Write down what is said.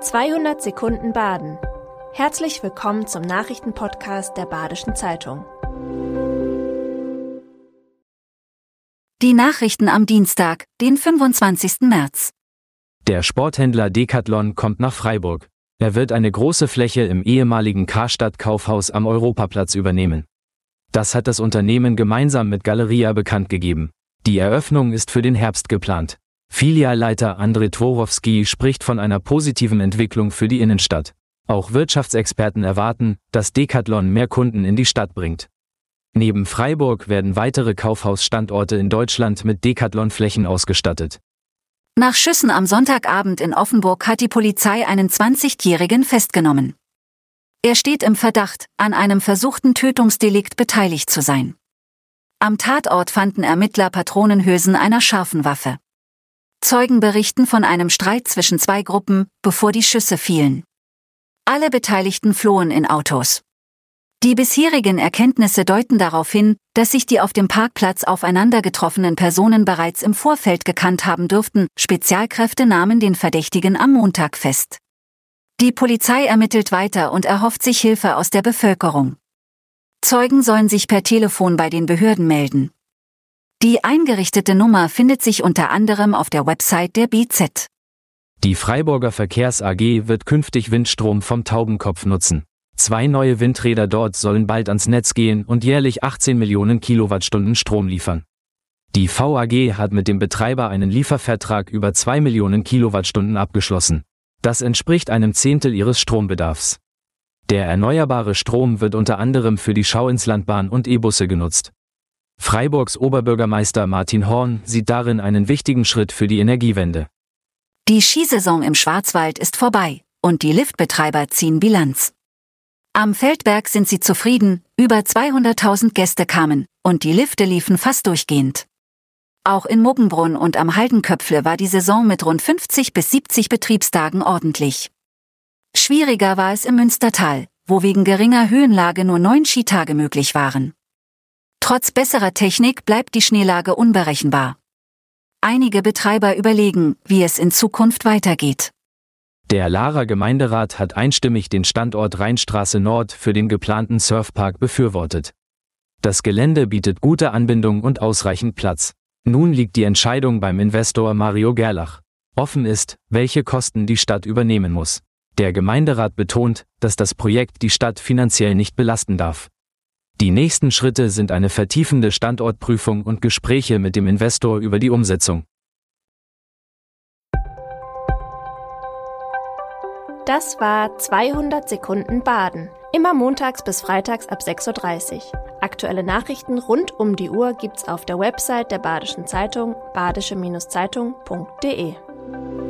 200 Sekunden Baden. Herzlich willkommen zum Nachrichtenpodcast der Badischen Zeitung. Die Nachrichten am Dienstag, den 25. März. Der Sporthändler Decathlon kommt nach Freiburg. Er wird eine große Fläche im ehemaligen Karstadt-Kaufhaus am Europaplatz übernehmen. Das hat das Unternehmen gemeinsam mit Galeria bekannt gegeben. Die Eröffnung ist für den Herbst geplant. Filialleiter André Tworowski spricht von einer positiven Entwicklung für die Innenstadt. Auch Wirtschaftsexperten erwarten, dass Decathlon mehr Kunden in die Stadt bringt. Neben Freiburg werden weitere Kaufhausstandorte in Deutschland mit Decathlon-Flächen ausgestattet. Nach Schüssen am Sonntagabend in Offenburg hat die Polizei einen 20-Jährigen festgenommen. Er steht im Verdacht, an einem versuchten Tötungsdelikt beteiligt zu sein. Am Tatort fanden Ermittler Patronenhülsen einer scharfen Waffe. Zeugen berichten von einem Streit zwischen zwei Gruppen, bevor die Schüsse fielen. Alle Beteiligten flohen in Autos. Die bisherigen Erkenntnisse deuten darauf hin, dass sich die auf dem Parkplatz aufeinander getroffenen Personen bereits im Vorfeld gekannt haben dürften. Spezialkräfte nahmen den Verdächtigen am Montag fest. Die Polizei ermittelt weiter und erhofft sich Hilfe aus der Bevölkerung. Zeugen sollen sich per Telefon bei den Behörden melden. Die eingerichtete Nummer findet sich unter anderem auf der Website der BZ. Die Freiburger Verkehrs AG wird künftig Windstrom vom Taubenkopf nutzen. 2 neue Windräder dort sollen bald ans Netz gehen und jährlich 18 Millionen Kilowattstunden Strom liefern. Die VAG hat mit dem Betreiber einen Liefervertrag über 2 Millionen Kilowattstunden abgeschlossen. Das entspricht einem Zehntel ihres Strombedarfs. Der erneuerbare Strom wird unter anderem für die Schauinslandbahn und E-Busse genutzt. Freiburgs Oberbürgermeister Martin Horn sieht darin einen wichtigen Schritt für die Energiewende. Die Skisaison im Schwarzwald ist vorbei und die Liftbetreiber ziehen Bilanz. Am Feldberg sind sie zufrieden, über 200.000 Gäste kamen und die Lifte liefen fast durchgehend. Auch in Muggenbrunn und am Haldenköpfle war die Saison mit rund 50 bis 70 Betriebstagen ordentlich. Schwieriger war es im Münstertal, wo wegen geringer Höhenlage nur 9 Skitage möglich waren. Trotz besserer Technik bleibt die Schneelage unberechenbar. Einige Betreiber überlegen, wie es in Zukunft weitergeht. Der Laarer Gemeinderat hat einstimmig den Standort Rheinstraße Nord für den geplanten Surfpark befürwortet. Das Gelände bietet gute Anbindung und ausreichend Platz. Nun liegt die Entscheidung beim Investor Mario Gerlach. Offen ist, welche Kosten die Stadt übernehmen muss. Der Gemeinderat betont, dass das Projekt die Stadt finanziell nicht belasten darf. Die nächsten Schritte sind eine vertiefende Standortprüfung und Gespräche mit dem Investor über die Umsetzung. Das war 200 Sekunden Baden. Immer montags bis freitags ab 6:30 Uhr. Aktuelle Nachrichten rund um die Uhr gibt's auf der Website der Badischen Zeitung, badische-zeitung.de.